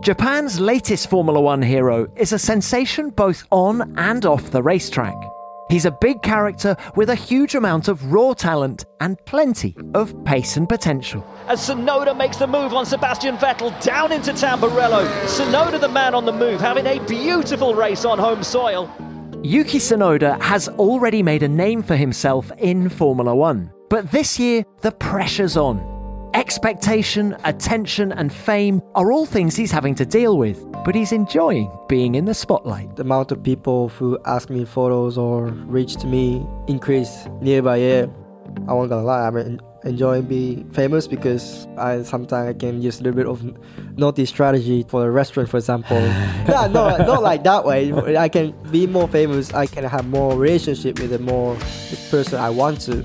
Japan's latest Formula One hero is a sensation both on and off the racetrack. He's a big character with a huge amount of raw talent and plenty of pace and potential. As Tsunoda makes the move on Sebastian Vettel down into Tamburello. Tsunoda, the man on the move, having a beautiful race on home soil. Yuki Tsunoda has already made a name for himself in Formula One. But this year, the pressure's on. Expectation, attention and fame are all things he's having to deal with, but he's enjoying being in the spotlight. The amount of people who ask me photos or reach to me increase year by year. I won't gonna lie, I'm enjoying being famous because sometimes I can use a little bit of naughty strategy for a restaurant, for example. No, not like that way. I can be more famous, I can have more relationship with the person I want to.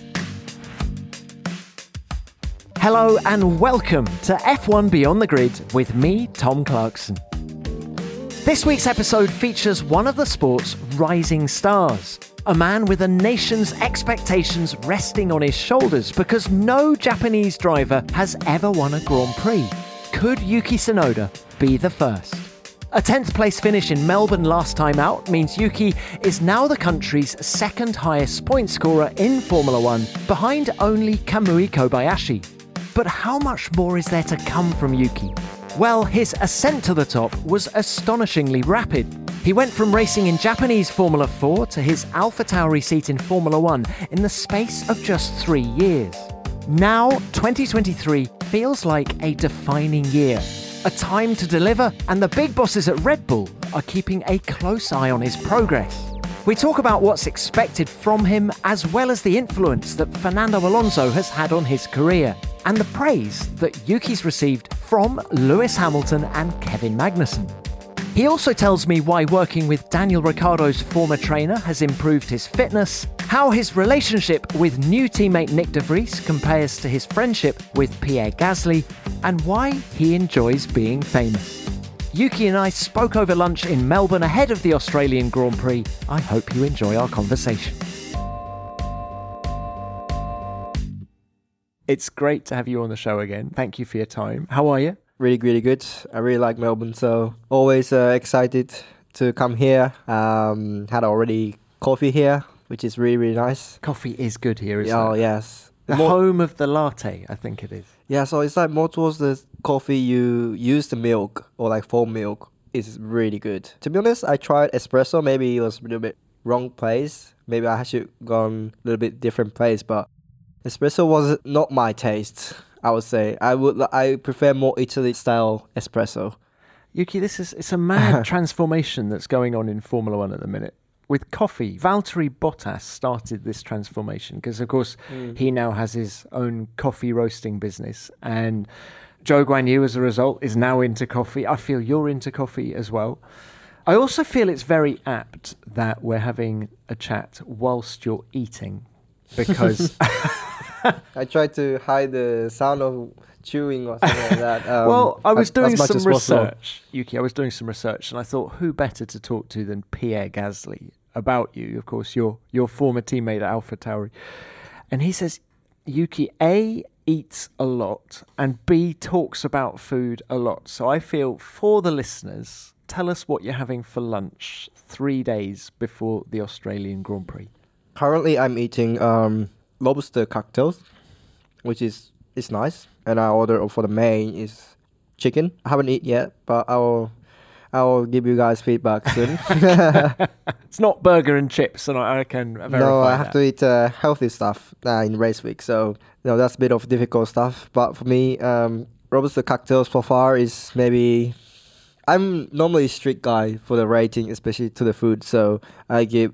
Hello and welcome to F1 Beyond the Grid with me, Tom Clarkson. This week's episode features one of the sport's rising stars, a man with a nation's expectations resting on his shoulders because no Japanese driver has ever won a Grand Prix. Could Yuki Tsunoda be the first? A 10th place finish in Melbourne last time out means Yuki is now the country's second highest point scorer in Formula One, behind only Kamui Kobayashi. But how much more is there to come from Yuki? Well, his ascent to the top was astonishingly rapid. He went from racing in Japanese Formula 4 to his AlphaTauri seat in Formula 1 in the space of just 3 years. Now, 2023 feels like a defining year, a time to deliver, and the big bosses at Red Bull are keeping a close eye on his progress. We talk about what's expected from him, as well as the influence that Fernando Alonso has had on his career, and the praise that Yuki's received from Lewis Hamilton and Kevin Magnussen. He also tells me why working with Daniel Ricciardo's former trainer has improved his fitness, how his relationship with new teammate Nick de Vries compares to his friendship with Pierre Gasly, and why he enjoys being famous. Yuki and I spoke over lunch in Melbourne ahead of the Australian Grand Prix. I hope you enjoy our conversation. It's great to have you on the show again. Thank you for your time. How are you? Really, really good. I really like Melbourne, so always excited to come here. Had already coffee here, which is really, really nice. Coffee is good here, isn't it? Oh, yes. The home of the latte, I think it is. Yeah, so it's like more towards the coffee you use the milk or like foam milk is really good. To be honest, I tried espresso. Maybe it was a little bit wrong place. Maybe I should gone a little bit different place, but espresso was not my taste, I would say. I prefer more Italy style espresso. Yuki, it's a mad transformation that's going on in Formula One at the minute. With coffee, Valtteri Bottas started this transformation because, of course, he now has his own coffee roasting business. And Zhou Guanyu, as a result, is now into coffee. I feel you're into coffee as well. I also feel it's very apt that we're having a chat whilst you're eating because... I tried to hide the sound of chewing or something like that. Well, I was doing some research, Yuki. I was doing some research, and I thought, who better to talk to than Pierre Gasly about you? Of course, your former teammate at AlphaTauri. And he says, Yuki, A, eats a lot, and B, talks about food a lot. So I feel, for the listeners, tell us what you're having for lunch 3 days before the Australian Grand Prix. Currently, I'm eating lobster cocktails, which is nice. And I order for the main is chicken. I haven't eaten yet, but I will give you guys feedback soon. It's not burger and chips, and I can verify No, I have that. to eat healthy stuff in race week, so that's a bit of difficult stuff. But for me, robusta cocktails so far is maybe... I'm normally a strict guy for the rating, especially to the food, so I give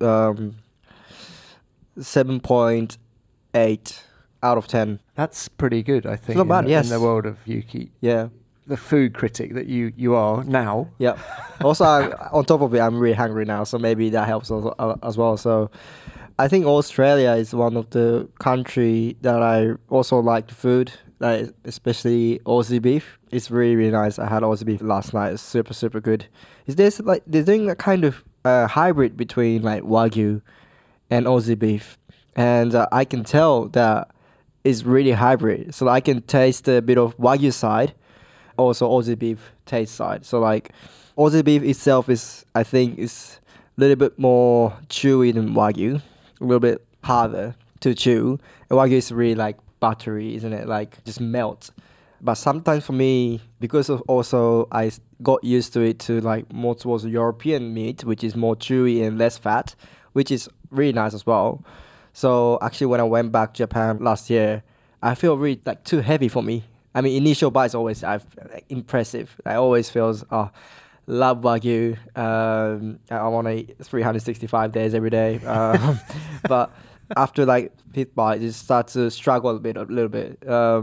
7.8 out of 10. That's pretty good, I think. It's not bad, yes. In the world of Yuki. Yeah. The food critic that you are now. Yeah. Also, on top of it, I'm really hungry now, so maybe that helps as well. So I think Australia is one of the country that I also like the food, like especially Aussie beef. It's really, really nice. I had Aussie beef last night. It's super, super good. They're doing a kind of hybrid between like Wagyu and Aussie beef. And I can tell that it's really hybrid. So I can taste a bit of Wagyu side also Aussie beef taste side. So like Aussie beef itself is, I think, is a little bit more chewy than Wagyu, a little bit harder to chew. And Wagyu is really like buttery, isn't it? Like just melts. But sometimes for me, because of also I got used to it to like more towards European meat, which is more chewy and less fat, which is really nice as well. So actually when I went back to Japan last year, I feel really like too heavy for me. I mean, initial bites always impressive. I always feels, love Wagyu. I want to eat 365 days every day. But after like fifth bite, you start to struggle a little bit.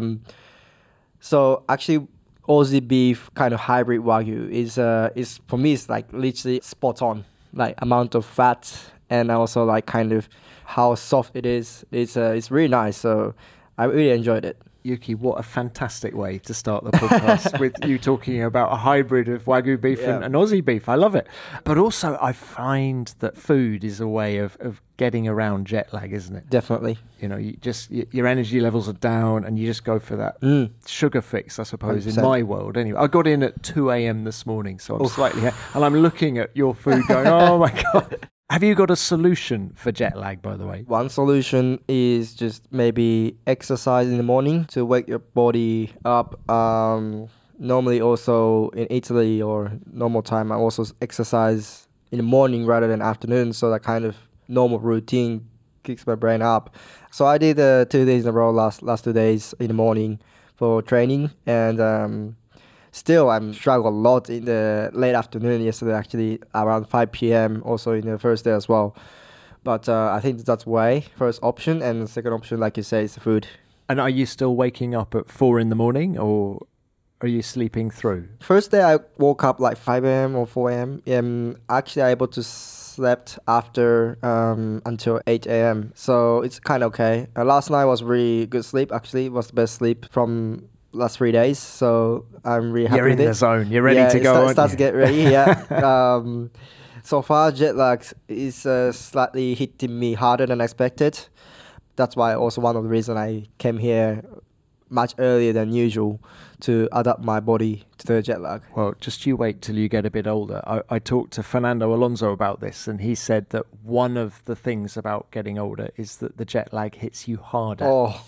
So actually, Aussie beef kind of hybrid Wagyu is for me, it's like literally spot on. Like amount of fat and also like kind of how soft it is. It's really nice. So I really enjoyed it. Yuki, what a fantastic way to start the podcast with you talking about a hybrid of Wagyu beef and Aussie beef. I love it. But also I find that food is a way of getting around jet lag, isn't it? Definitely. You know, your energy levels are down and you just go for that sugar fix, I suppose, 100%. In my world. Anyway, I got in at 2 a.m. this morning, so I'm slightly... And I'm looking at your food going, oh my God. Have you got a solution for jet lag, by the way? One solution is just maybe exercise in the morning to wake your body up. Normally also in Italy or normal time, I also exercise in the morning rather than afternoon. So that kind of normal routine kicks my brain up. So I did 2 days in a row last 2 days in the morning for training. And still, I'm struggling a lot in the late afternoon yesterday, actually, around 5 p.m., also in the first day as well. But I think that's way, first option. And the second option, like you say, is the food. And are you still waking up at 4 in the morning or are you sleeping through? First day, I woke up like 5 a.m. or 4 a.m. Actually, I'm able to slept after until 8 a.m. So it's kind of okay. Last night was really good sleep, actually. It was the best sleep from last 3 days, so I'm really happy with it. You're in the zone. You're ready to go. It starts to get ready. Yeah. So far, jet lag is slightly hitting me harder than expected. That's why also one of the reasons I came here much earlier than usual to adapt my body to the jet lag. Well, just you wait till you get a bit older. I talked to Fernando Alonso about this, and he said that one of the things about getting older is that the jet lag hits you harder. Oh.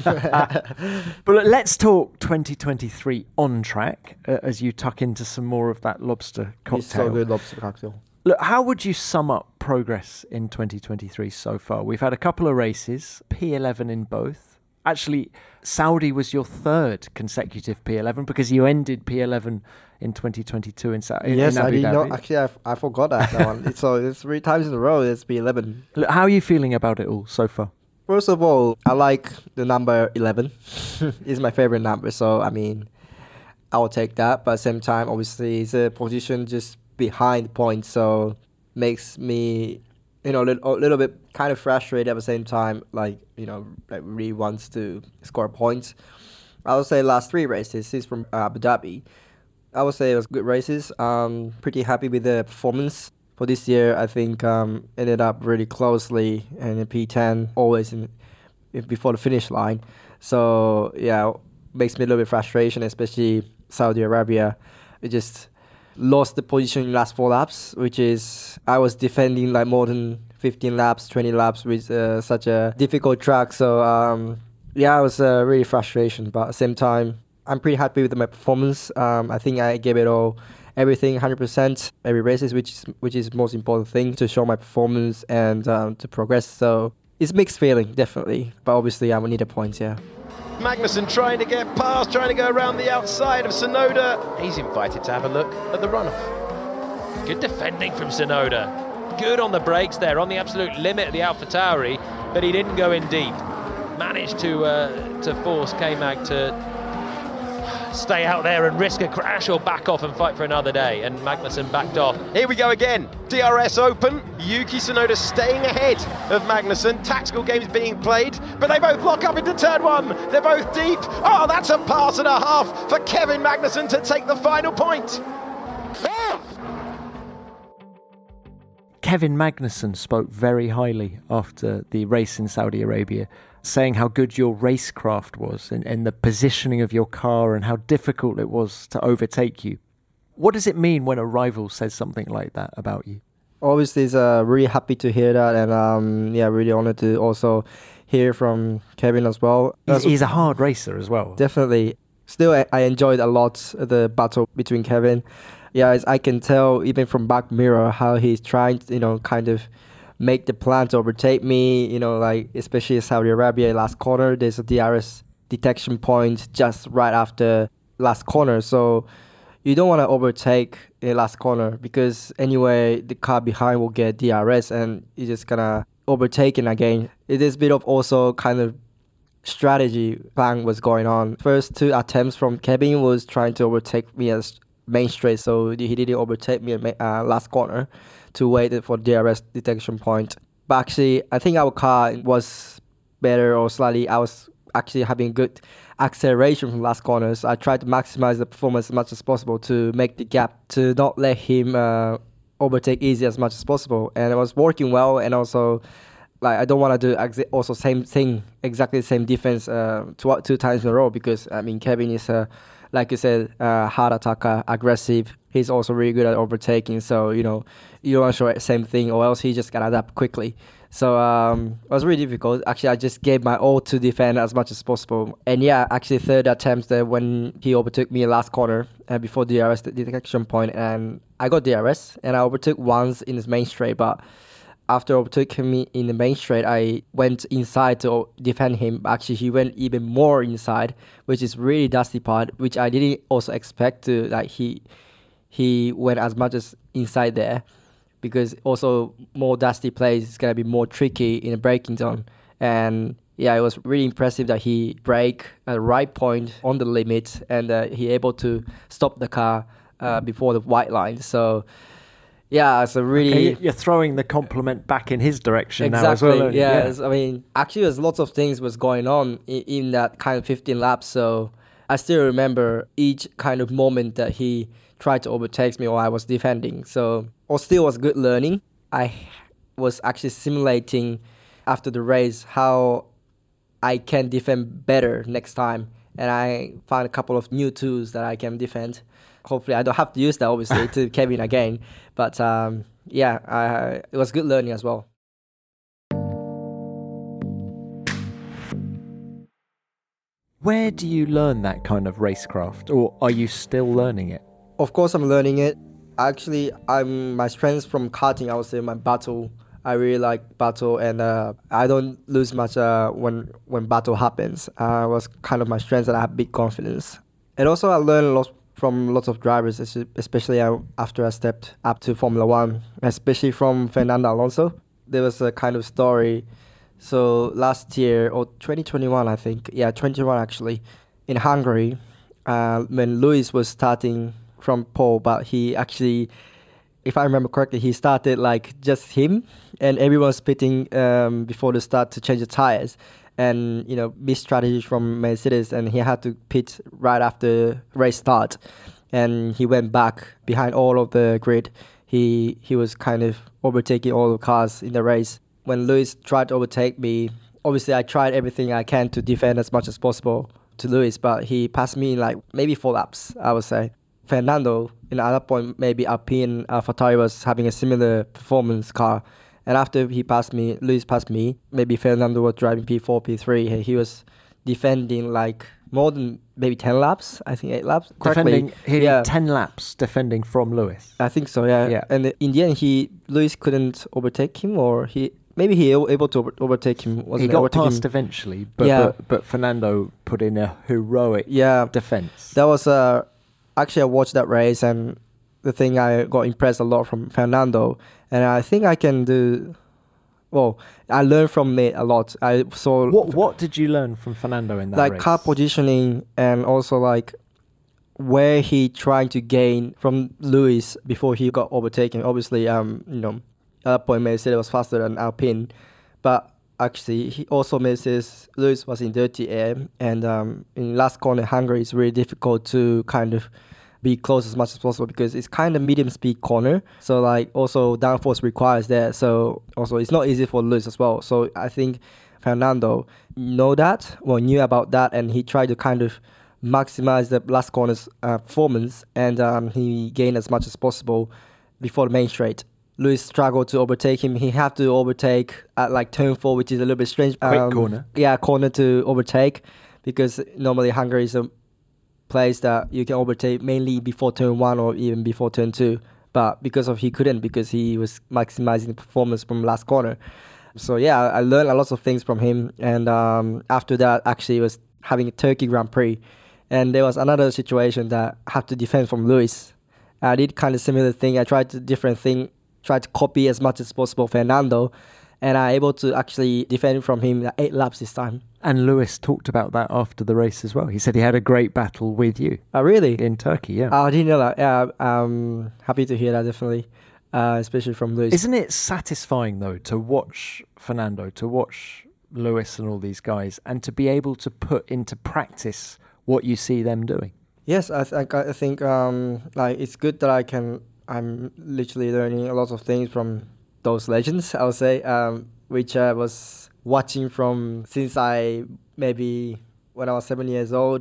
But let's talk 2023 on track as you tuck into some more of that lobster cocktail. It's so good, lobster cocktail. Look, how would you sum up progress in 2023 so far? We've had a couple of races, P11 in both. Actually, Saudi was your third consecutive P11 because you ended P11 in 2022 in Abu Dhabi. Yes, I did not. Actually, I forgot that one. So it's 3 times in a row it's P11. Look, how are you feeling about it all so far? First of all, I like the number 11. It's my favorite number, so I mean, I will take that. But at the same time, obviously, it's a position just behind points, so makes me, a little bit kind of frustrated at the same time. Like really wants to score points. I would say last 3 races is from Abu Dhabi. I would say it was good races. Pretty happy with the performance. For this year, I think ended up really closely in the P10, always before the finish line. So, yeah, makes me a little bit frustration, especially Saudi Arabia. It just lost the position in the last 4 laps, which is, I was defending like more than 15 laps, 20 laps with such a difficult track. So, it was really frustration. But at the same time, I'm pretty happy with my performance. I think I gave it all. Everything 100% every races, which is most important thing to show my performance and to progress. So it's mixed feeling, definitely. But obviously, I will need the points, yeah. Magnussen trying to get past, trying to go around the outside of Tsunoda. He's invited to have a look at the runoff. Good defending from Tsunoda. Good on the brakes there, on the absolute limit of the AlphaTauri, but he didn't go in deep. Managed to force K-Mag to stay out there and risk a crash or back off and fight for another day, and Magnussen backed off. Here we go again. DRS open. Yuki Tsunoda staying ahead of Magnussen. Tactical games being played, but they both lock up into turn 1. They're both deep. Oh, that's a pass and a half for Kevin Magnussen to take the final point. Kevin Magnussen spoke very highly after the race in Saudi Arabia saying how good your racecraft was and the positioning of your car and how difficult it was to overtake you. What does it mean when a rival says something like that about you? Obviously, it's really happy to hear that, and really honored to also hear from Kevin as well. He's a hard racer as well. Definitely. Still, I enjoyed a lot the battle between Kevin. Yeah, as I can tell even from back mirror how he's trying to, kind of make the plan to overtake me. Like especially Saudi Arabia last corner, there's a DRS detection point just right after last corner. So you don't want to overtake in last corner because anyway the car behind will get DRS and you're just gonna overtake it again. It is a bit of also kind of strategy plan was going on. First 2 attempts from Kevin was trying to overtake me as main straight, so he didn't overtake me at last corner to wait for DRS detection point. But actually, I think our car was better or slightly. I was actually having good acceleration from last corners. I tried to maximize the performance as much as possible to make the gap to not let him overtake easy as much as possible, and it was working well. And also, like I don't want to do also same thing, exactly the same defense 2 times in a row because I mean Kevin is like you said, hard attacker, aggressive. He's also really good at overtaking. So you don't want to show the same thing, or else he just gonna adapt quickly. So it was really difficult. Actually, I just gave my all to defend as much as possible. And yeah, actually third attempt there when he overtook me last corner before DRS detection point, and I got DRS and I overtook once in his main straight. But after overtaking me in the main straight, I went inside to defend him. Actually, he went even more inside, which is really dusty part, which I didn't also expect to. Like he went as much as inside there. Because also more dusty place is going to be more tricky in a braking zone. And yeah, it was really impressive that he braked at the right point on the limit and he able to stop the car before the white line. So yeah, it's a really... Okay, you're throwing the compliment back in his direction exactly, now as well. Yeah. I mean, actually there's lots of things was going on in that kind of 15 laps. So I still remember each kind of moment that he tried to overtake me or I was defending. So or still was good learning. I was actually simulating after the race how I can defend better next time. And I found a couple of new tools that I can defend. Hopefully I don't have to use that obviously to Kevin again. But it was good learning as well. Where do you learn that kind of racecraft, or are you still learning it? Of course I'm learning it. Actually, my strengths from karting, I would say my battle. I really like battle, and I don't lose much when battle happens. It was kind of my strengths that I have big confidence. And also I learned a lot from lots of drivers, especially after I stepped up to Formula One, especially from Fernando Alonso. There was a kind of story. So last year, or 2021 I think, 2021 actually, in Hungary, when Lewis was starting from pole, but he actually, if I remember correctly, he started like just him and everyone was pitting before the start to change the tires, and missed strategy from Mercedes, and he had to pit right after race start, and he went back behind all of the grid. He was kind of overtaking all the cars in the race. When Lewis tried to overtake me, obviously I tried everything I can to defend as much as possible to Lewis, but he passed me in like maybe 4 laps, I would say. Fernando, in another point, maybe Alpine AlphaTauri was having a similar performance car. And after he passed me, Lewis passed me, maybe Fernando was driving P4, P3. He was defending like more than maybe 10 laps, I think 8 laps. Defending, he did 10 laps defending from Lewis. I think so, yeah. And in the end, Lewis couldn't overtake him, or maybe he was able to overtake him. He got past eventually, but Fernando put in a heroic defense. That was actually I watched that race, and the thing I got impressed a lot from Fernando, and I think I can do. Well, I learned from it a lot. I saw what did you learn from Fernando in that race? Like car positioning, and also like where he trying to gain from Lewis before he got overtaken. Obviously, at that point Mercedes was faster than Alpine, but actually he also Lewis was in dirty air, and in last corner Hungary it's really difficult to kind of be close as much as possible because it's kind of medium speed corner, so like also downforce requires there, so also it's not easy for Lewis as well. So I think Fernando knew about that, and he tried to kind of maximize the last corner's performance, and he gained as much as possible before the main straight. Lewis struggled to overtake him. He had to overtake at like turn 4, which is a little bit strange. Quick corner. Yeah, corner to overtake, because normally Hungary is a place that you can overtake mainly before turn 1 or even before turn 2. But he couldn't, because he was maximizing the performance from last corner. So yeah, I learned a lot of things from him. And after that, actually, was having a Turkey Grand Prix. And there was another situation that I had to defend from Lewis. I did kind of similar thing. I tried to copy as much as possible Fernando, and I able to actually defend from him 8 laps this time. And Lewis talked about that after the race as well. He said he had a great battle with you. Oh, really? In Turkey, yeah. I didn't know that. Yeah, I'm happy to hear that, definitely, especially from Lewis. Isn't it satisfying, though, to watch Fernando, to watch Lewis and all these guys, and to be able to put into practice what you see them doing? Yes, I think like it's good that I'm literally learning a lot of things from those legends, I would say, which I was watching from since when I was 7 years old.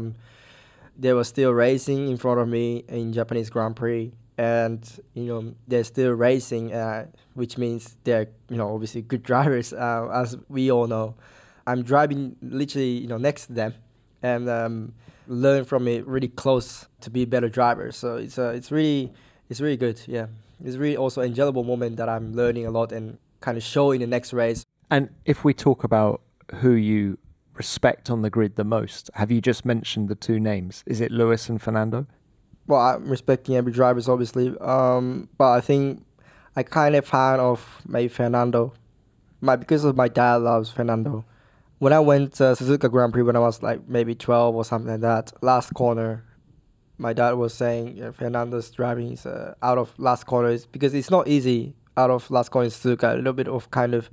They were still racing in front of me in Japanese Grand Prix, and they're still racing, which means they're obviously good drivers, as we all know. I'm driving literally next to them, and learn from it really close to be a better driver. So it's really good. Yeah, it's really also an enjoyable moment that I'm learning a lot and kind of show in the next race. And if we talk about who you respect on the grid the most, have you just mentioned the 2 names? Is it Lewis and Fernando? Well, I'm respecting every driver, obviously, but I think I kind of fan of maybe Fernando, because of my dad loves Fernando. When I went to Suzuka Grand Prix when I was like maybe 12 or something like that, last corner, my dad was saying Fernando's driving is out of last corners, because it's not easy out of last corner in Suzuka. A little bit of kind of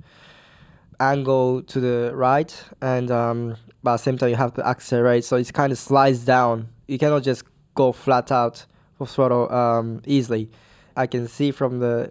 angle to the right, and but at the same time you have to accelerate, so it kind of slides down. You cannot just go flat out for throttle easily. I can see from the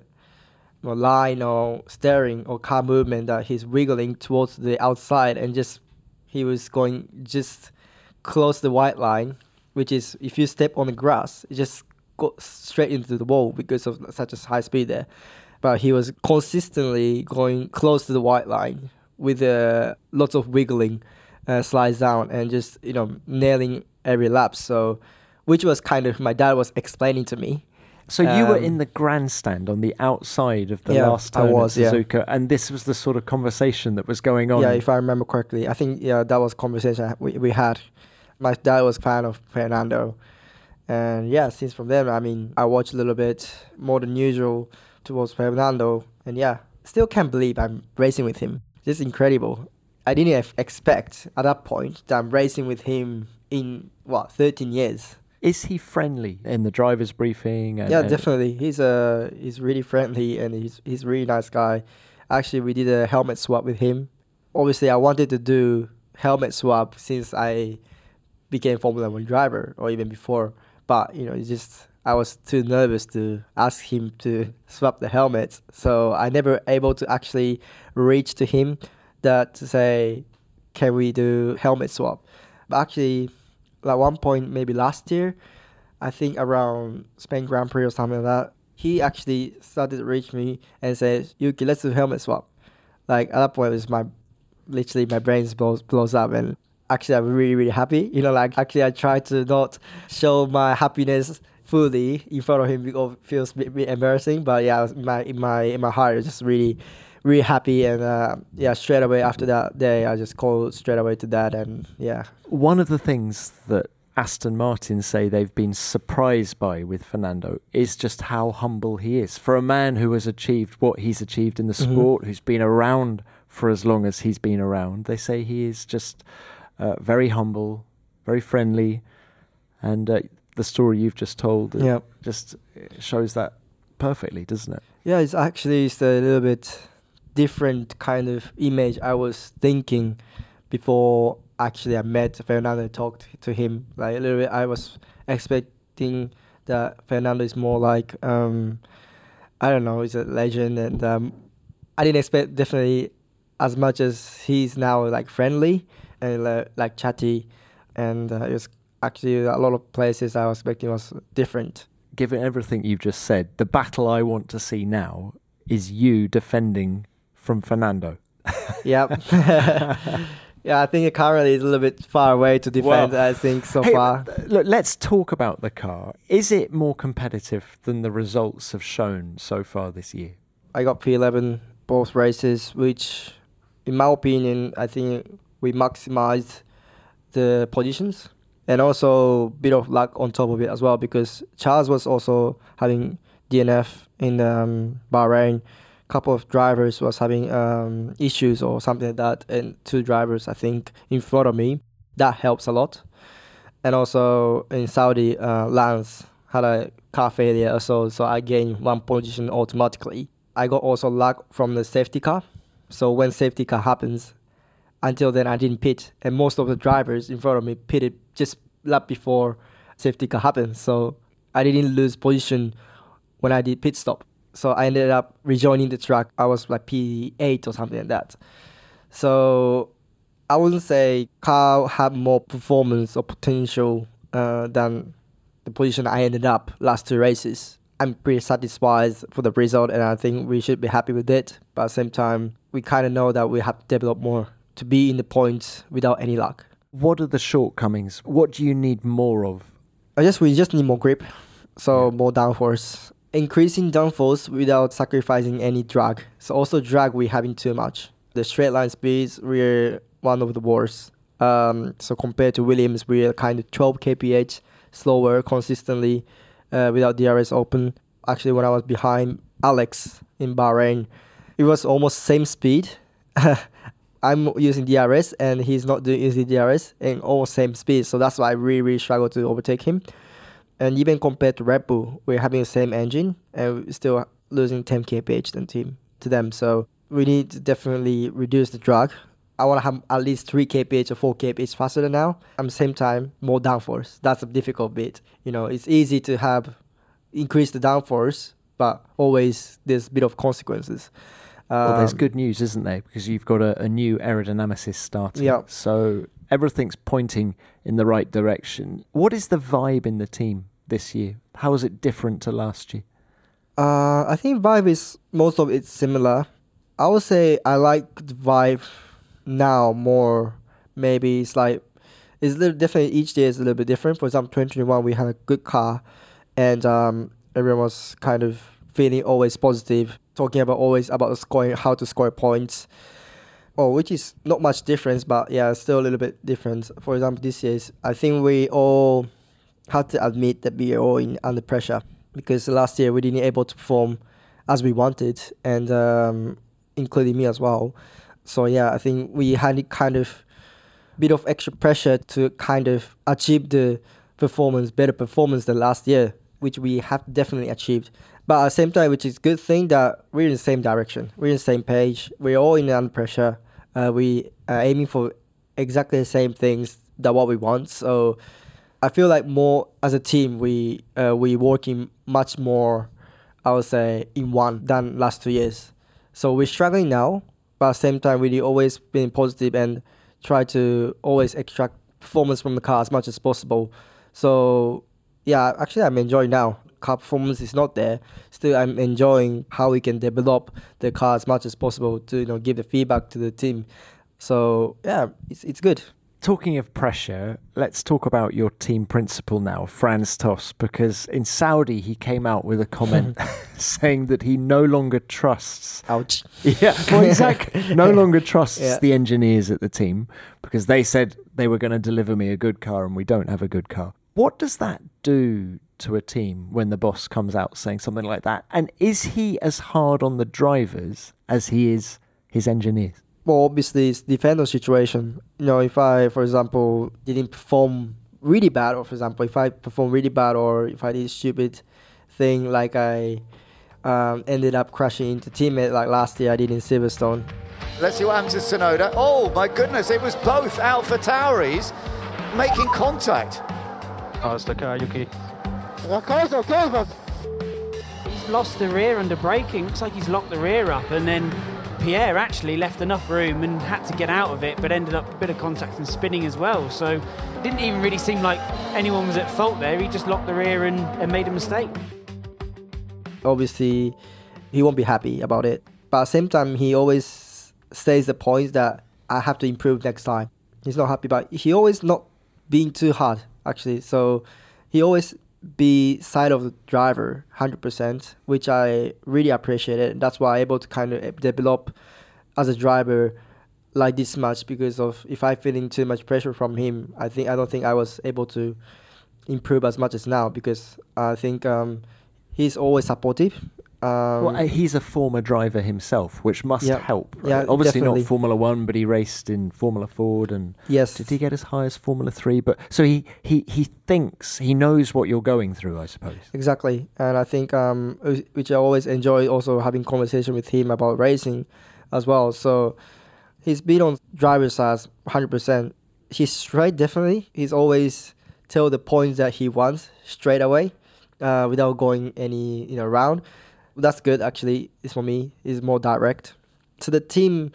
line or steering or car movement that he's wiggling towards the outside, and he was going just close the white line, which is, if you step on the grass, it just go straight into the wall because of such a high speed there. But he was consistently going close to the white line with lots of wiggling, slides down, and just nailing every lap. So, which was kind of my dad was explaining to me. So you were in the grandstand on the outside of the last turn at Suzuka, and this was the sort of conversation that was going on. Yeah, if I remember correctly. I think that was a conversation we had. My dad was a fan of Fernando. And yeah, since from then, I watched a little bit more than usual towards Fernando. And yeah, still can't believe I'm racing with him. Just incredible. I didn't expect at that point that I'm racing with him in, 13 years. Is he friendly in the driver's briefing? Yeah, definitely. He's really friendly, and he's a really nice guy. Actually, we did a helmet swap with him. Obviously, I wanted to do helmet swap since I became Formula 1 driver, or even before. But, I was too nervous to ask him to swap the helmets. So I never able to actually reach to him to say, can we do helmet swap? But actually, at one point, maybe last year, I think around Spain Grand Prix or something like that, he actually started to reach me and said, Yuki, let's do helmet swap. Like, at that point, it was literally my brain blows up, and actually I'm really, really happy. Actually I try to not show my happiness fully in front of him because it feels a bit embarrassing. But yeah, in my heart, I was just really, really happy. And straight away after that day, I just called straight away to Dad, and yeah. One of the things that Aston Martin say they've been surprised by with Fernando is just how humble he is. For a man who has achieved what he's achieved in the sport, who's been around for as long as he's been around, they say he is just very humble, very friendly, and the story you've just told just shows that perfectly, doesn't it? Yeah, it's a little bit different kind of image I was thinking before actually I met Fernando and talked to him. Like a little bit, I was expecting that Fernando is more like, I don't know, he's a legend, and I didn't expect definitely as much as he's now like friendly and like chatty, and it was actually a lot of places I was expecting was different. Given everything you've just said, the battle I want to see now is you defending from Fernando. Yep. Yeah, I think currently it's a little bit far away to defend, I think, so far. Look, let's talk about the car. Is it more competitive than the results have shown so far this year? I got P11 both races, which, in my opinion, I think we maximized the positions. And also a bit of luck on top of it as well, because Charles was also having DNF in Bahrain. Couple of drivers was having issues or something like that, and 2 drivers I think in front of me. That helps a lot. And also in Saudi, Lance had a car failure also, so I gained 1 position automatically. I got also luck from the safety car. So when safety car happens, until then I didn't pit, and most of the drivers in front of me pitted just lap before safety car happened. So I didn't lose position when I did pit stop. So I ended up rejoining the track. I was like P8 or something like that. So I wouldn't say car had more performance or potential than the position I ended up last 2 races. I'm pretty satisfied for the result, and I think we should be happy with it. But at the same time, we kind of know that we have to develop more to be in the points without any luck. What are the shortcomings? What do you need more of? We just need more grip, so more downforce. Increasing downforce without sacrificing any drag. So also drag we're having too much. The straight line speeds, we're one of the worst. So compared to Williams, we're kind of 12 kph slower consistently without DRS open. Actually, when I was behind Alex in Bahrain, it was almost same speed. I'm using DRS and he's not using DRS, and almost same speed. So that's why I really struggle to overtake him. And even compared to Red Bull, we're having the same engine and we're still losing 10 kph to them. So we need to definitely reduce the drag. I want to have at least 3 kph or 4 kph faster than now. At the same time, more downforce. That's a difficult bit. You know, it's easy to increase the downforce, but always there's a bit of consequences. Well, there's good news, isn't there? Because you've got a new aerodynamicist starting. Yeah. So everything's pointing in the right direction. What is the vibe in the team this year? How is it different to last year? I think vibe is, most of it's similar. I would say I like the vibe now more. Maybe it's definitely each day is a little bit different. For example, 2021 we had a good car, and everyone was kind of feeling always positive, talking about scoring, how to score points. Which is not much difference, but yeah, still a little bit different. For example, this year, I think we all had to admit that we are all under pressure, because last year we didn't able to perform as we wanted, and including me as well. So yeah, I think we had kind of bit of extra pressure to kind of achieve the better performance than last year, which we have definitely achieved. But at the same time, which is a good thing that we're in the same direction. We're in the same page. We're all under pressure. We are aiming for exactly the same things that what we want. So I feel like more as a team, we working much more, I would say, in one than last 2 years. So we're struggling now, but at the same time, we always being positive and try to always extract performance from the car as much as possible. So yeah, actually I'm enjoying now. Car performance is not there. Still, I'm enjoying how we can develop the car as much as possible to give the feedback to the team. So yeah, it's good. Talking of pressure, let's talk about your team principal now, Franz Tost, because in Saudi he came out with a comment saying that he no longer trusts. Ouch. Yeah, well, exactly. No longer trusts the engineers at the team, because they said they were going to deliver me a good car and we don't have a good car. What does that do to a team when the boss comes out saying something like that? And is he as hard on the drivers as he is his engineers? Well, obviously, it's depends on the situation. If I, for example, didn't perform really bad, or for example, if I perform really bad, or if I did a stupid thing like I ended up crashing into teammate like last year I did in Silverstone. Let's see what happens to Tsunoda. Oh, my goodness, it was both Alpha Tauris making contact. How's the car, Yuki? The car's okay, but he's lost the rear under braking. Looks like he's locked the rear up, and then Pierre actually left enough room and had to get out of it, but ended up a bit of contact and spinning as well. So it didn't even really seem like anyone was at fault there. He just locked the rear and made a mistake. Obviously, he won't be happy about it. But at the same time, he always says the points that I have to improve next time. He's not happy, but he always not being too hard, actually. So he always be side of the driver 100%, which I really appreciated. That's why I'm able to kind of develop as a driver like this much, because of if I feeling too much pressure from him, I don't think I was able to improve as much as now, because I think he's always supportive. He's a former driver himself, which must help. Right? Yeah, obviously definitely. not Formula 1, but he raced in Formula Ford, and yes, did he get as high as Formula 3? But so he thinks he knows what you're going through, I suppose. Exactly, and I think which I always enjoy also having conversation with him about racing as well. So he's been on driver's side 100%. He's straight, definitely. He's always tell the points that he wants straight away, without going any round. That's good, actually. It's for me. It's more direct. To the team,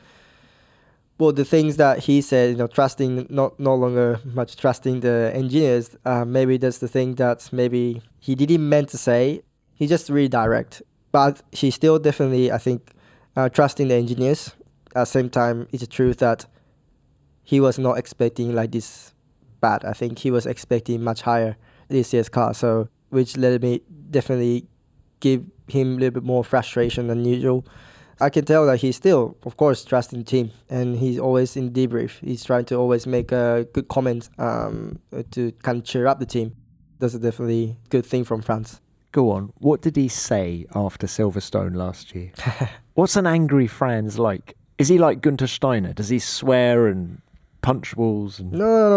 well, the things that he said, trusting, no longer much trusting the engineers. Maybe that's the thing that maybe he didn't meant to say. He's just really direct, but he still definitely, I think, trusting the engineers. At the same time, it's the truth that he was not expecting like this bad. I think he was expecting much higher this year's car. So, which let me definitely give him a little bit more frustration than usual. I can tell that he's still, of course, trusting the team, and he's always in debrief. He's trying to always make a good comment to kind of cheer up the team. That's a definitely good thing from France. Go on. What did he say after Silverstone last year? What's an angry Franz like? Is he like Günther Steiner? Does he swear and punch walls? And...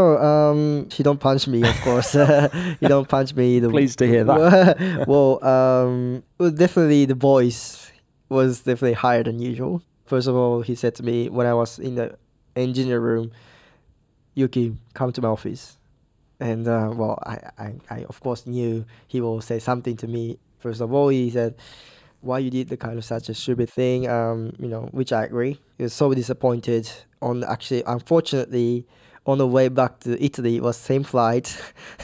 No. He don't punch me, of course. He don't punch me. Pleased to hear that. Well, definitely the voice was definitely higher than usual. First of all, he said to me when I was in the engineer room, "Yuki, come to my office." And I of course knew he will say something to me. First of all, he said, "Why you did the kind of such a stupid thing?" Which I agree. He was so disappointed. Unfortunately, on the way back to Italy, it was same flight,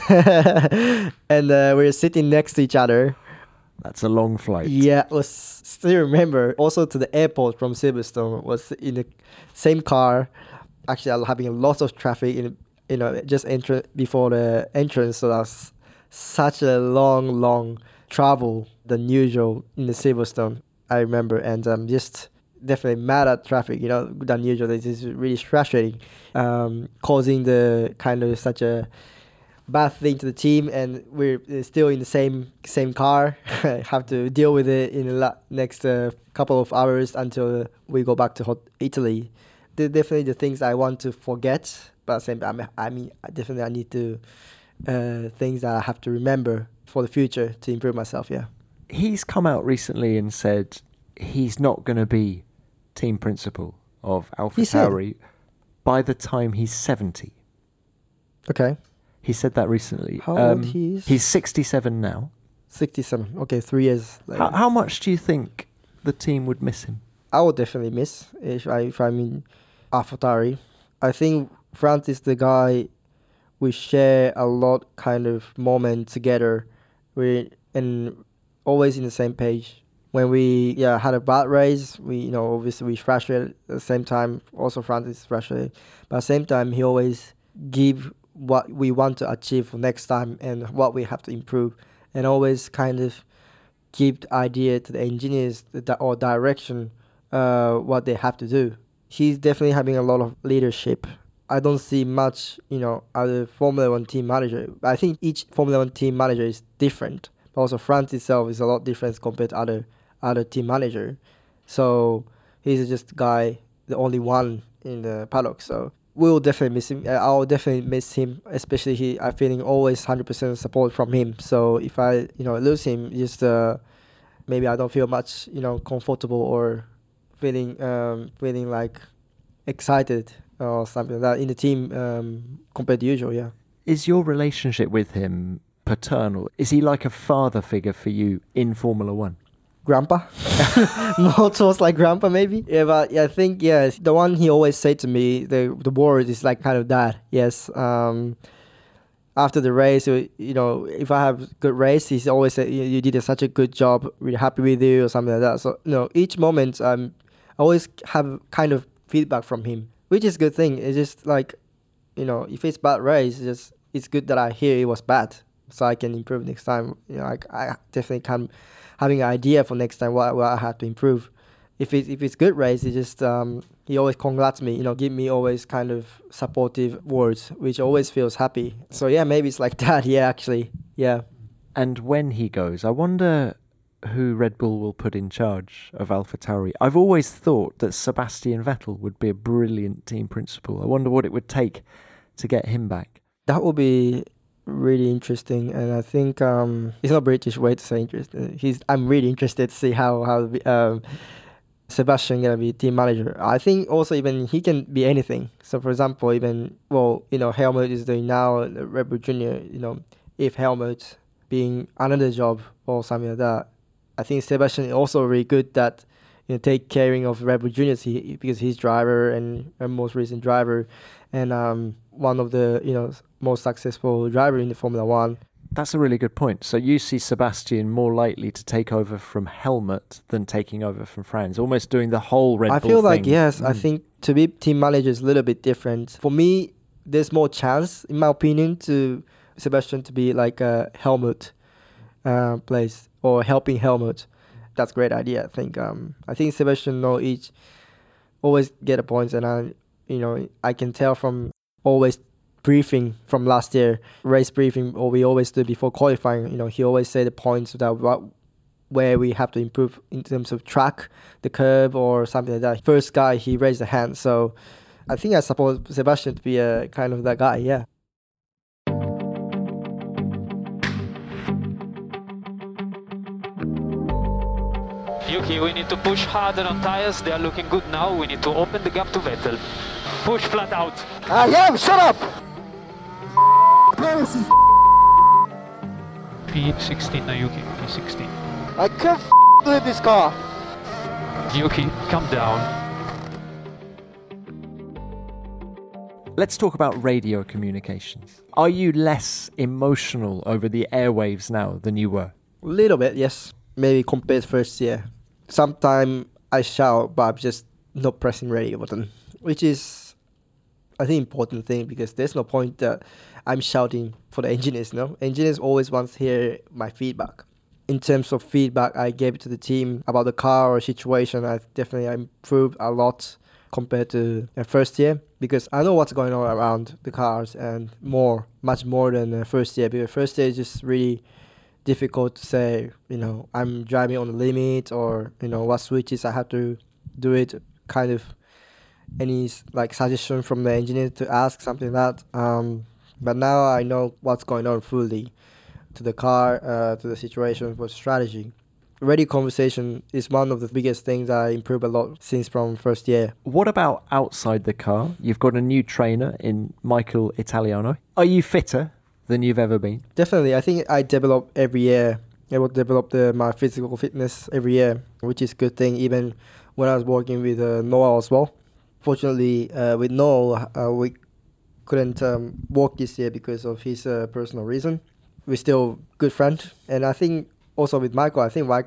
and we were sitting next to each other. That's a long flight. Yeah, I still remember. Also to the airport from Silverstone was in the same car. Actually, I was having a lot of traffic just before the entrance. So that's such a long travel than usual in the Silverstone. I remember, and I'm just definitely mad at traffic. Than usual. It is really frustrating, causing the kind of such a bad thing to the team, and we're still in the same car. Have to deal with it in the next couple of hours until we go back to Italy. They're definitely the things I want to forget, but at the same time, I need to things that I have to remember for the future to improve myself. Yeah. He's come out recently and said he's not going to be team principal of AlphaTauri by the time he's 70. Okay. He said that recently. How old he is? He's 67 now. 67. Okay, 3 years later. How much do you think the team would miss him? I would definitely miss if I'm in AlphaTauri. I think France is the guy we share a lot kind of moment together. And always in the same page. When we had a bad race, we obviously we frustrated at the same time. Also, France is frustrated, but at the same time, he always give what we want to achieve for next time and what we have to improve, and always kind of give the idea to the engineers or direction what they have to do. He's definitely having a lot of leadership. I don't see much, other Formula 1 team manager. I think each Formula 1 team manager is different. But also France itself is a lot different compared to other team manager. So he's just the guy, the only one in the paddock. So we'll definitely miss him. I'll definitely miss him, especially I'm feeling always 100% support from him. So if I, lose him, just maybe I don't feel much, comfortable or feeling like excited or something like that in the team compared to usual. Yeah. Is your relationship with him paternal? Is he like a father figure for you in Formula 1? grandpa. More towards like grandpa maybe. Yeah, but yeah, I think the one he always said to me, the word is like kind of that. Yes. After the race, if I have good race, he's always said you did such a good job. Really happy with you or something like that. So each moment I always have kind of feedback from him, which is a good thing. It's just like if it's bad race, it's good that I hear it was bad, so I can improve next time. I definitely can having an idea for next time what I have to improve. If it's good race, it's just he always congrats me, give me always kind of supportive words, which always feels happy. So yeah, maybe it's like that. Yeah, actually, yeah. And when he goes, I wonder who Red Bull will put in charge of AlphaTauri. I've always thought that Sebastian Vettel would be a brilliant team principal. I wonder what it would take to get him back. That would be really interesting, and I think it's not a British way to say interesting. I'm really interested to see how Sebastian gonna be team manager. I think also even he can be anything. So for example, even Helmut is doing now Red Bull Junior. If Helmut being another job or something like that, I think Sebastian is also really good that take caring of Red Bull Juniors because he's driver and most recent driver, and one of the most successful driver in the Formula One. That's a really good point. So you see Sebastian more likely to take over from Helmut than taking over from Franz, almost doing the whole Red Bull thing. I feel like, yes, I think to be team manager is a little bit different. For me, there's more chance, in my opinion, to Sebastian to be like a Helmut place or helping Helmut. That's a great idea, I think Sebastian always get the points, and I can tell from always briefing from last year, race briefing, or we always do before qualifying, he always say the points that where we have to improve in terms of track, the curve or something like that. First guy, he raised the hand, so I think I suppose Sebastian to be a kind of that guy, yeah. Yuki, we need to push harder on tires. They are looking good now. We need to open the gap to Vettel. Push flat out. Yeah, shut up! P16 now, Yuki. P16. I can't with this car. Yuki, calm down. Let's talk about radio communications. Are you less emotional over the airwaves now than you were? A little bit, yes. Maybe compared to first year. Sometimes I shout, but I'm just not pressing radio button, which is, I think, important thing, because there's no point that I'm shouting for the engineers, Engineers always want to hear my feedback. In terms of feedback I gave to the team about the car or situation, I definitely improved a lot compared to the first year, because I know what's going on around the cars and much more than the first year, because first year is just really difficult to say, I'm driving on the limit, or, what switches I have to do it, kind of any suggestion from the engineer to ask, something like that. But now I know what's going on fully to the car, to the situation, for strategy. Radio conversation is one of the biggest things I improved a lot since from first year. What about outside the car? You've got a new trainer in Michael Italiano. Are you fitter than you've ever been? Definitely. I think I develop every year. I will develop my physical fitness every year, which is a good thing, even when I was working with Noah as well. Fortunately, with Noah, we couldn't work this year because of his personal reason. We're still good friends. And I think also with Michael,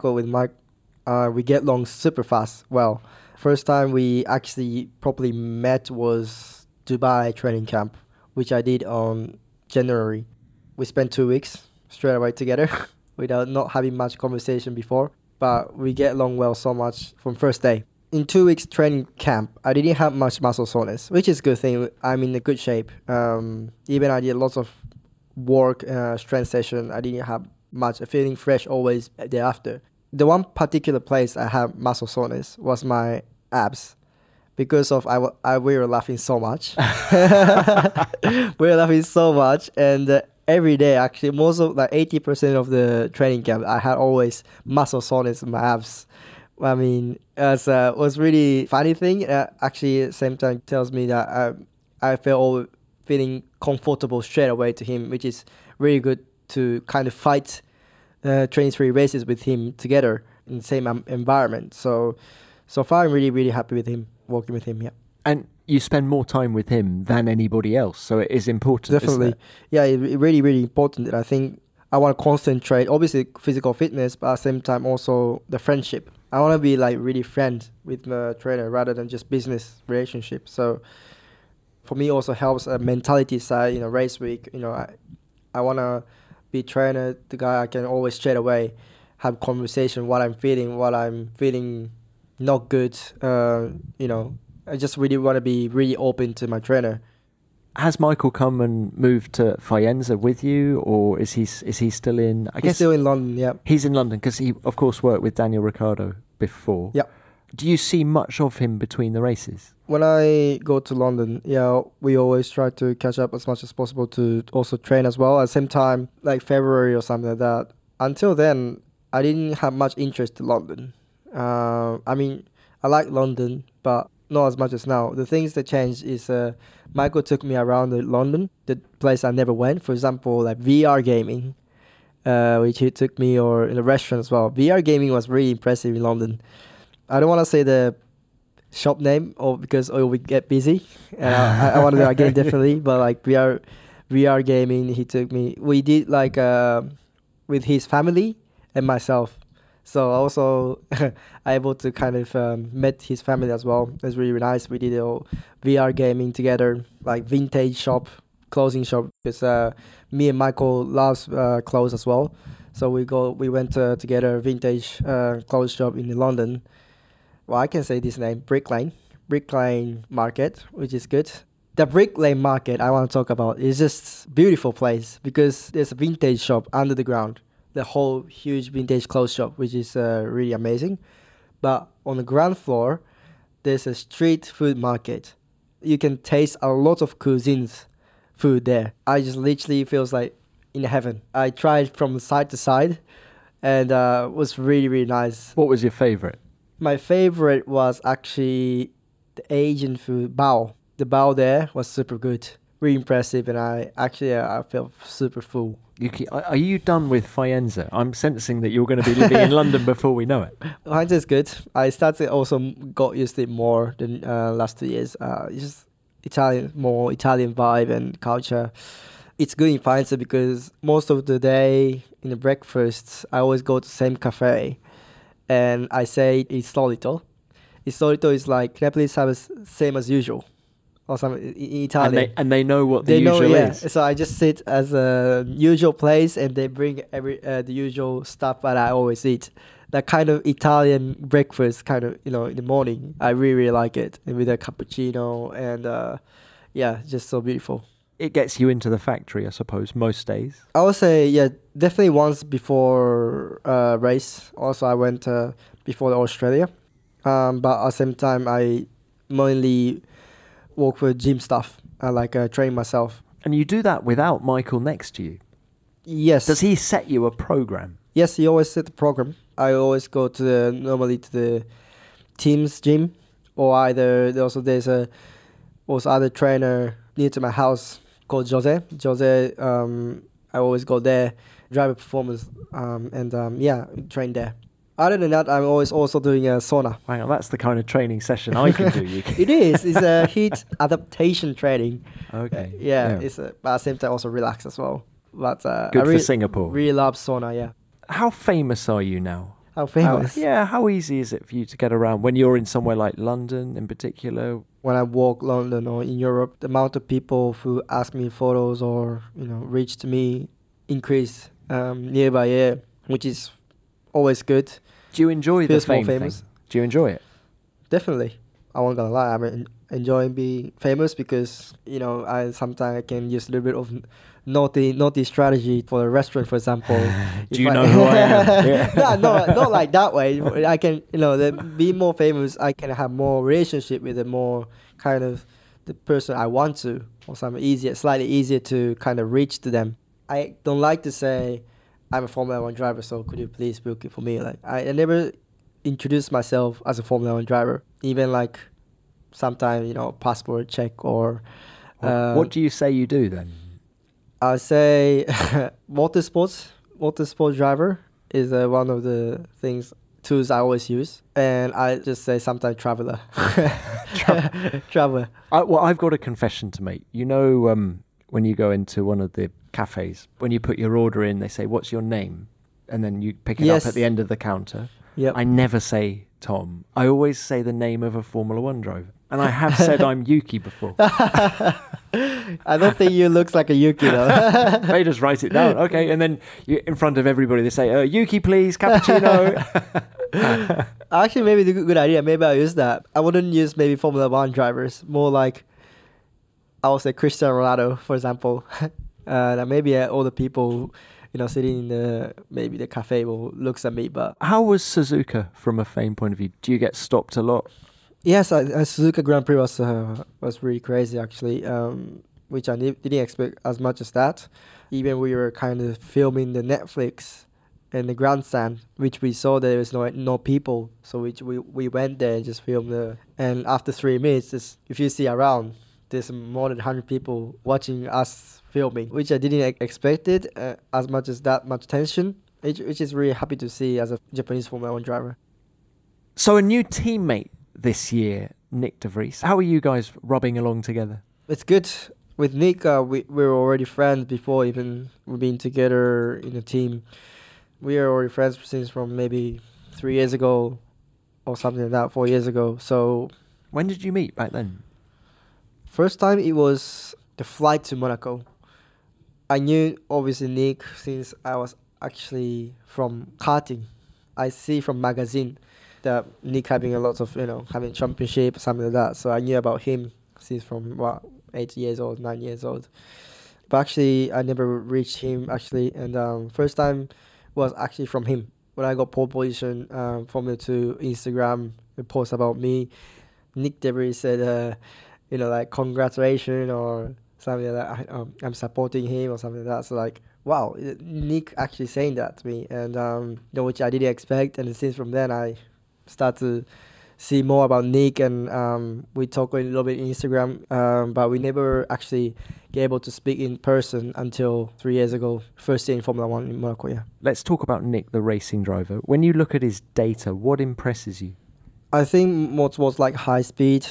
we get along super fast. Well, first time we actually properly met was Dubai training camp, which I did on January. We spent 2 weeks straight away together without not having much conversation before, but we get along well so much from first day. In 2 weeks training camp, I didn't have much muscle soreness, which is a good thing. I'm in a good shape. Even I did lots of work, strength session. I didn't have much, feeling fresh always thereafter. The one particular place I have muscle soreness was my abs, because of we were laughing so much. We were laughing so much, and every day, actually, most of 80% of the training camp, I had always muscle soreness in my abs. I mean, it was really funny thing. Actually, at the same time, tells me that I felt feeling comfortable straight away to him, which is really good to kind of fight 23 races with him together. in the same environment. So far I'm really, really happy with him, working with him, yeah. And you spend more time with him than anybody else, so it is important. Definitely. Isn't it? Yeah, it really, really important. And I think I want to concentrate, obviously physical fitness, but at the same time also the friendship. I want to be like really friend with the trainer rather than just business relationship. So for me also helps a mentality side, race week. I want to be trainer, the guy I can always straight away have conversation, what I'm feeling not good, I just really want to be really open to my trainer. Has Michael come and moved to Faenza with you, or is he still in? He's still in London. Yeah, he's in London because he, of course, worked with Daniel Ricciardo before. Yeah. Do you see much of him between the races? When I go to London, we always try to catch up as much as possible to also train as well. At the same time, like February or something like that. Until then, I didn't have much interest in London. I like London, but not as much as now. The things that changed is Michael took me around London, the place I never went. For example, like VR gaming, which he took me, or in a restaurant as well. VR gaming was really impressive in London. I don't want to say the shop name, or because it will get busy. I want to do again definitely, but like VR gaming, he took me. We did like with his family and myself. So also able to kind of met his family as well. It's really, really nice. We did all VR gaming together, like vintage shop, clothing shop. Because me and Michael loves clothes as well. So we went together vintage clothes shop in London. Well, I can say this name, Brick Lane Market, which is good. The Brick Lane Market I want to talk about is just beautiful place because there's a vintage shop under the ground. The whole huge vintage clothes shop, which is really amazing. But on the ground floor, there's a street food market. You can taste a lot of cuisines food there. I just literally feels like in heaven. I tried from side to side and it was really, really nice. What was your favorite? My favorite was actually the Asian food, bao. The bao there was super good. Really impressive, and I felt super full. Yuki, are you done with Faenza? I'm sensing that you're going to be living in London before we know it. Faenza is good. I started also got used to it more than last 2 years. It's just more Italian vibe and culture. It's good in Faenza because most of the day in the breakfast, I always go to the same cafe, and I say it's solito. It's solito is like, can I please have the same as usual? Or something in Italian. And they know what the usual is. So I just sit as a usual place and they bring the usual stuff that I always eat. That kind of Italian breakfast kind of, in the morning. I really, really like it. And with a cappuccino and just so beautiful. It gets you into the factory, I suppose, most days. I would say, definitely once before race. Also, I went before Australia. But at the same time, I mainly work for gym stuff. I train myself. And you do that without Michael next to you? Yes. Does he set you a program? Yes, he always set the program. I always go normally to the team's gym, or there's also other trainer near to my house called Jose. I always go there, drive a performance, train there. Other than that, I'm always also doing a sauna. Wow, that's the kind of training session I can do. It is. It's a heat adaptation training. Okay. It's but at the same time also relax as well. But good for Singapore. Really love sauna. Yeah. How famous are you now? How famous? How easy is it for you to get around when you're in somewhere like London in particular? When I walk London or in Europe, the amount of people who ask me photos or reach to me increase year by year, which is always good. Do you enjoy the fame thing? Do you enjoy it? Definitely. I won't gonna lie. I'm enjoying being famous because I sometimes can use a little bit of naughty strategy for the restaurant, for example. Do you know who I am? Yeah. No, not like that way. I can be more famous. I can have more relationship with the more kind of the person I want to, or something slightly easier to kind of reach to them. I don't like to say I'm a Formula 1 driver, so could you please book it for me? I never introduced myself as a Formula 1 driver, even sometimes passport check or. What do you say you do then? I say motorsport driver is one of the things tools I always use, and I just say sometimes traveler. Traveler. Well, I've got a confession to make. You know, when you go into one of the cafes, when you put your order in, they say, "What's your name?" And then you pick it up at the end of the counter. Yep. I never say Tom. I always say the name of a Formula One driver. And I have said I'm Yuki before. I don't think you look like a Yuki though. They just write it down. Okay. And then in front of everybody, they say, Yuki, please, cappuccino. Actually, maybe the good idea. Maybe I'll use that. I wouldn't use maybe Formula One drivers. More like, I would say Cristiano Ronaldo, for example. And maybe all the people, sitting in the cafe will looks at me. But how was Suzuka from a fame point of view? Do you get stopped a lot? Yes, Suzuka Grand Prix was really crazy actually, which I didn't expect as much as that. Even we were kind of filming the Netflix in the grandstand, which we saw there was no people, so we went there and just filmed and after 3 minutes, if you see around, there's more than 100 people watching us filming, which I didn't expect it as much as that much tension, which is really happy to see as a Japanese Formula One driver. So a new teammate this year, Nick De Vries. How are you guys rubbing along together? It's good. With Nick, we were already friends before even we've been together in a team. We are already friends since from maybe 3 years ago or something like that, 4 years ago. So when did you meet back then? First time it was the flight to Monaco. I knew obviously Nick since I was actually from karting. I see from magazine that Nick having a lot of, having championship, something like that. So I knew about him since from 8 years old, 9 years old. But actually, I never reached him actually. And first time was actually from him. When I got pole position, Formula 2 Instagram, a post about me, Nick De Vries said, like congratulations or something like that. I'm supporting him or something like that. So like, wow, Nick actually saying that to me. And which I didn't expect. And since from then, I start to see more about Nick, and we talk a little bit on Instagram, but we never actually get able to speak in person until 3 years ago, first year in Formula One in Monaco. Yeah. Let's talk about Nick, the racing driver. When you look at his data, what impresses you? I think most was like high speed,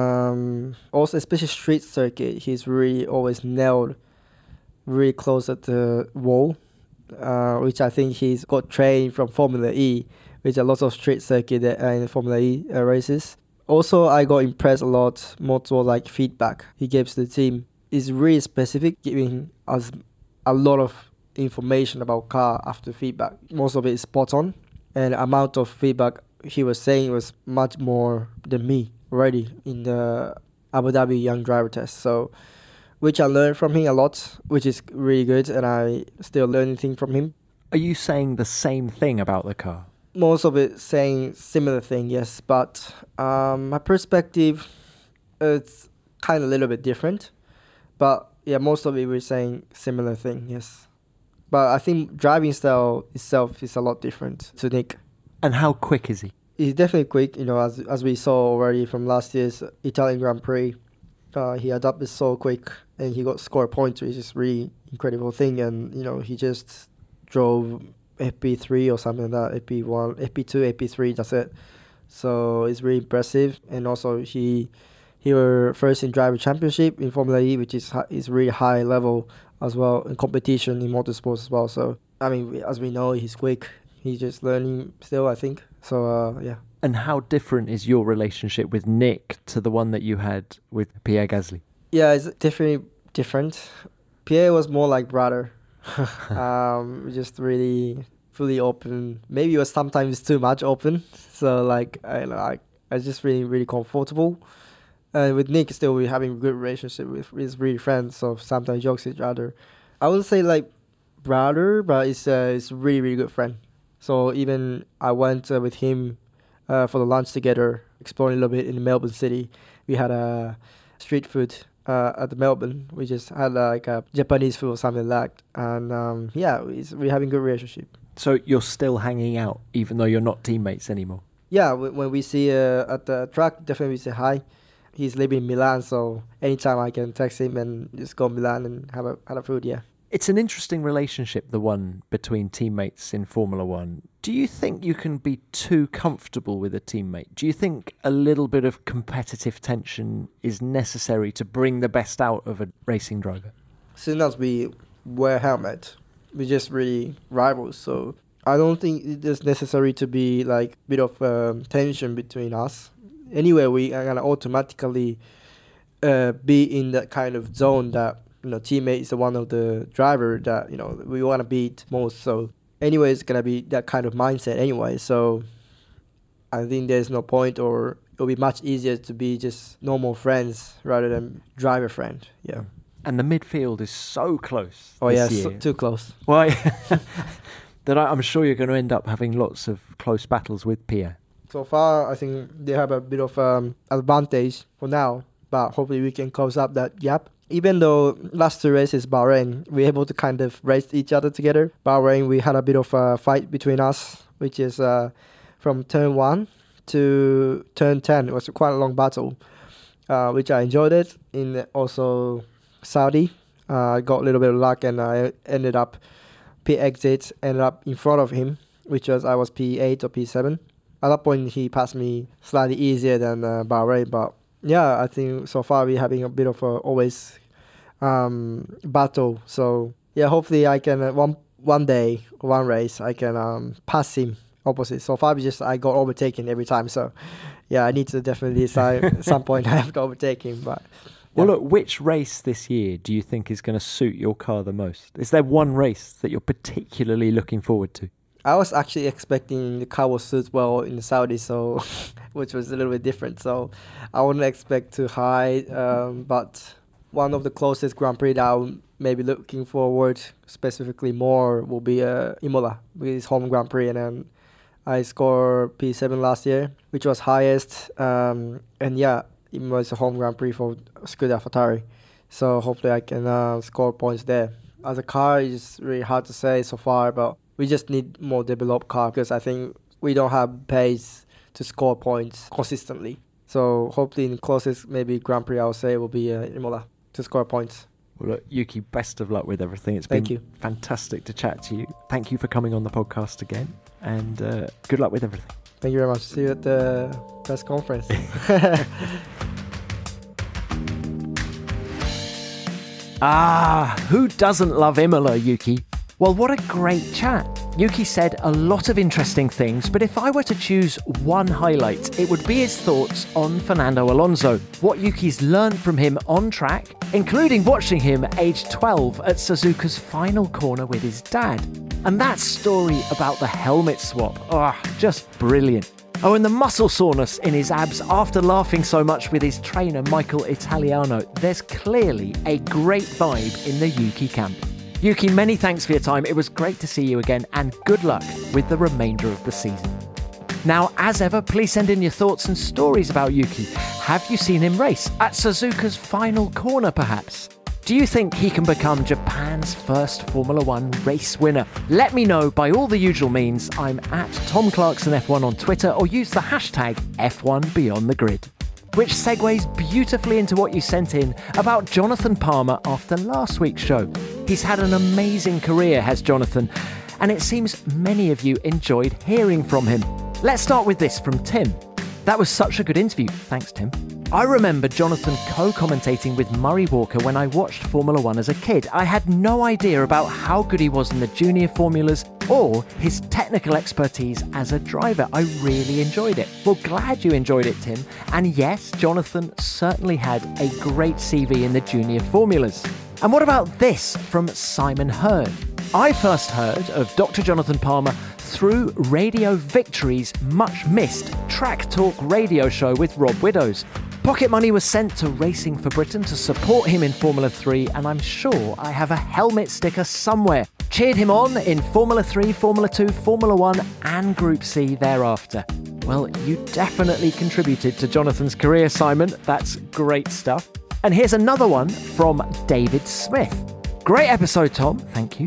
also especially street circuit. He's really always nailed really close at the wall, which I think he's got trained from Formula E, which are lots of street circuit in Formula E races. Also, I got impressed a lot more toward like feedback he gives the team. It's really specific, giving us a lot of information about car after feedback. Most of it is spot on, and the amount of feedback he was saying was much more than me already in the Abu Dhabi Young Driver Test. So, which I learned from him a lot, which is really good, and I still learn anything from him. Are you saying the same thing about the car? Most of it saying similar thing, yes, but my perspective, it's kind of a little bit different. But yeah, most of it we're saying similar thing, yes. But I think driving style itself is a lot different to Nick. And how quick is he? He's definitely quick, as we saw already from last year's Italian Grand Prix. He adapted so quick and he got score points, which is really incredible thing. And, he just drove FP3 or something like that, FP1, FP2, FP3, that's it. So it's really impressive. And also he were first in driver championship in Formula E, which is really high level as well in competition in motorsports as well. So, I mean, as we know, he's quick. He's just learning still, I think. So, yeah. And how different is your relationship with Nick to the one that you had with Pierre Gasly? Yeah, it's definitely different. Pierre was more like brother. Just really fully open. Maybe it was sometimes too much open. So like I just really comfortable. And with Nick, still we're having a good relationship with his really friends. So sometimes jokes each other. I wouldn't say like brother, but it's really good friend. So even I went with him for the lunch together, exploring a little bit in Melbourne City. We had a street food at the Melbourne. We just had like a Japanese food or something like that. And we're having a good relationship. So you're still hanging out, even though you're not teammates anymore? Yeah, when we see at the track, definitely we say hi. He's living in Milan, so anytime I can text him and just go to Milan and have a food, yeah. It's an interesting relationship, the one between teammates in Formula One. Do you think you can be too comfortable with a teammate? Do you think a little bit of competitive tension is necessary to bring the best out of a racing driver? Soon as we wear helmet, we're just really rivals. So I don't think it is necessary to be like a bit of tension between us. Anyway, we are gonna automatically be in that kind of zone that, teammate is one of the driver that, we want to beat most. So anyway, it's going to be that kind of mindset anyway. So I think there's no point, or it'll be much easier to be just normal friends rather than driver friend. Yeah. And the midfield is so close. Oh, yeah, so too close. Well, that I'm sure you're going to end up having lots of close battles with Pierre. So far, I think they have a bit of advantage for now, but hopefully we can close up that gap. Even though last 2 races, Bahrain, we were able to kind of race each other together. Bahrain, we had a bit of a fight between us, which is from turn 1 to turn 10. It was quite a long battle, which I enjoyed it. In also Saudi, I got a little bit of luck and I ended up pit exit, ended up in front of him, which was I was P8 or P7. At that point, he passed me slightly easier than Bahrain, but yeah, I think so far we're having a bit of a always battle. So yeah, hopefully I can one day, one race, I can pass him opposite. So far I got overtaken every time. So yeah, I need to definitely decide at some point I have to overtake him. But well, look, which race this year do you think is going to suit your car the most? Is there one race that you're particularly looking forward to? I was actually expecting the car will suit well in Saudi, so which was a little bit different. So I wouldn't expect too high, but one of the closest Grand Prix that I'm maybe looking forward specifically more will be Imola, with his home Grand Prix. And then I scored P7 last year, which was highest. And yeah, it was a home Grand Prix for Scuderia AlphaTauri. So hopefully I can score points there. As a car, it's really hard to say so far, but we just need more developed car because I think we don't have pace to score points consistently. So hopefully in the closest maybe Grand Prix, I would say, will be Imola to score points. Well, look, Yuki, best of luck with everything. It's Thank been you. Fantastic to chat to you. Thank you for coming on the podcast again, and good luck with everything. Thank you very much. See you at the press conference. Who doesn't love Imola, Yuki? Well, what a great chat. Yuki said a lot of interesting things, but if I were to choose one highlight, it would be his thoughts on Fernando Alonso, what Yuki's learned from him on track, including watching him age 12 at Suzuka's final corner with his dad. And that story about the helmet swap, just brilliant. Oh, and the muscle soreness in his abs after laughing so much with his trainer Michael Italiano. There's clearly a great vibe in the Yuki camp. Yuki, many thanks for your time. It was great to see you again, and good luck with the remainder of the season. Now, as ever, please send in your thoughts and stories about Yuki. Have you seen him race at Suzuka's final corner, perhaps? Do you think he can become Japan's first Formula One race winner? Let me know by all the usual means. I'm at Tom Clarkson F1 on Twitter, or use the hashtag F1BeyondTheGrid. Which segues beautifully into what you sent in about Jonathan Palmer after last week's show. He's had an amazing career, has Jonathan, and it seems many of you enjoyed hearing from him. Let's start with this from Tim. That was such a good interview. Thanks, Tim. I remember Jonathan co-commentating with Murray Walker when I watched Formula One as a kid. I had no idea about how good he was in the junior formulas or his technical expertise as a driver. I really enjoyed it. Well, glad you enjoyed it, Tim. And yes, Jonathan certainly had a great CV in the junior formulas. And what about this from Simon Hurd? I first heard of Dr. Jonathan Palmer through Radio Victory's much-missed Track Talk radio show with Rob Widdows. Pocket money was sent to Racing for Britain to support him in Formula 3, and I'm sure I have a helmet sticker somewhere. Cheered him on in Formula 3, Formula 2, Formula 1 and Group C thereafter. Well, you definitely contributed to Jonathan's career, Simon. That's great stuff. And here's another one from David Smith. Great episode, Tom. Thank you.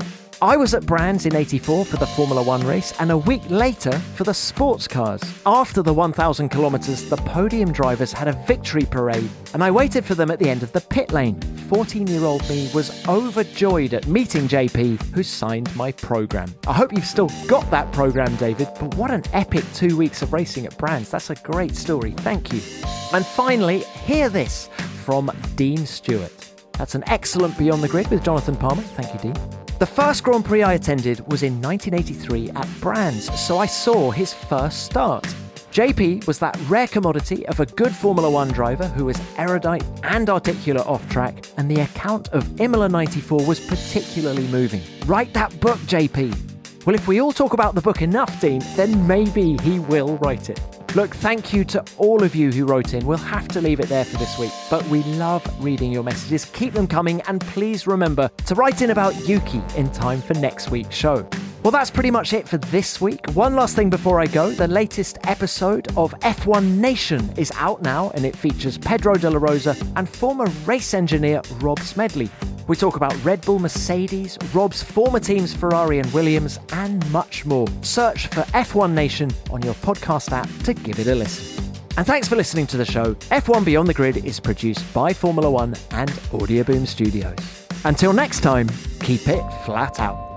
I was at Brands in '84 for the Formula One race and a week later for the sports cars. After the 1,000 kilometres, the podium drivers had a victory parade and I waited for them at the end of the pit lane. 14-year-old me was overjoyed at meeting JP, who signed my programme. I hope you've still got that programme, David, but what an epic 2 weeks of racing at Brands. That's a great story. Thank you. And finally, hear this from Dean Stewart. That's an excellent Beyond the Grid with Jonathan Palmer. Thank you, Dean. The first Grand Prix I attended was in 1983 at Brands, so I saw his first start. JP was that rare commodity of a good Formula One driver who was erudite and articulate off-track, and the account of Imola 94 was particularly moving. Write that book, JP. Well, if we all talk about the book enough, Dean, then maybe he will write it. Look, thank you to all of you who wrote in. We'll have to leave it there for this week, but we love reading your messages. Keep them coming, and please remember to write in about Yuki in time for next week's show. Well, that's pretty much it for this week. One last thing before I go. The latest episode of F1 Nation is out now, and it features Pedro de la Rosa and former race engineer Rob Smedley. We talk about Red Bull, Mercedes, Rob's former teams Ferrari and Williams, and much more. Search for F1 Nation on your podcast app to give it a listen. And thanks for listening to the show. F1 Beyond the Grid is produced by Formula One and Audioboom Studios. Until next time, keep it flat out.